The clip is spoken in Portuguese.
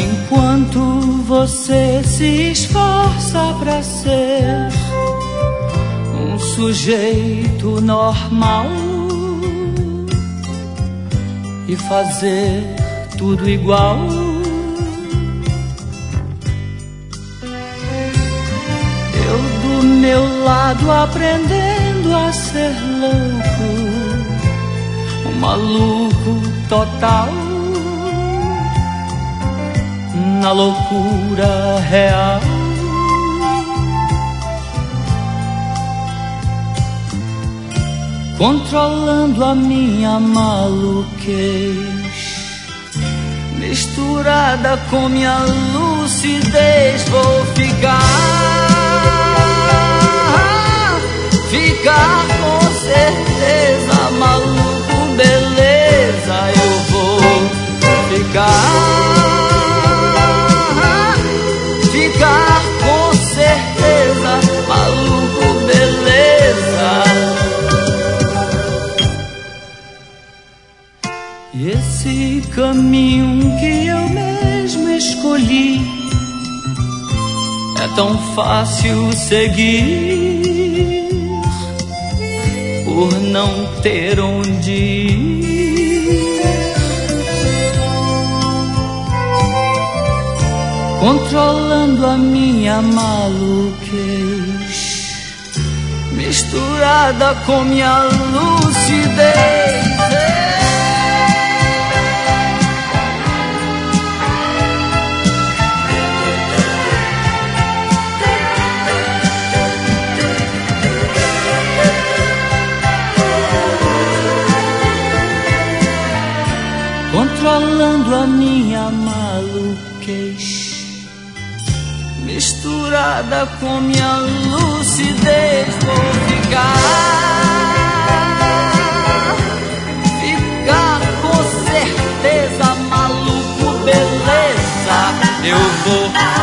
Enquanto você se esforça pra ser um sujeito normal e fazer tudo igual, eu do meu lado aprendendo a ser louco, um maluco total, na loucura real. Controlando a minha maluquez, misturada com minha lucidez, vou ficar com certeza maluco, beleza, eu vou ficar com certeza maluco, beleza. E esse caminho que eu mesmo escolhi é tão fácil seguir, por não ter onde ir. Controlando a minha maluquez, misturada com minha lucidez. Controlando a minha maluquez, misturada com minha lucidez, vou ficar com certeza maluco, beleza, eu vou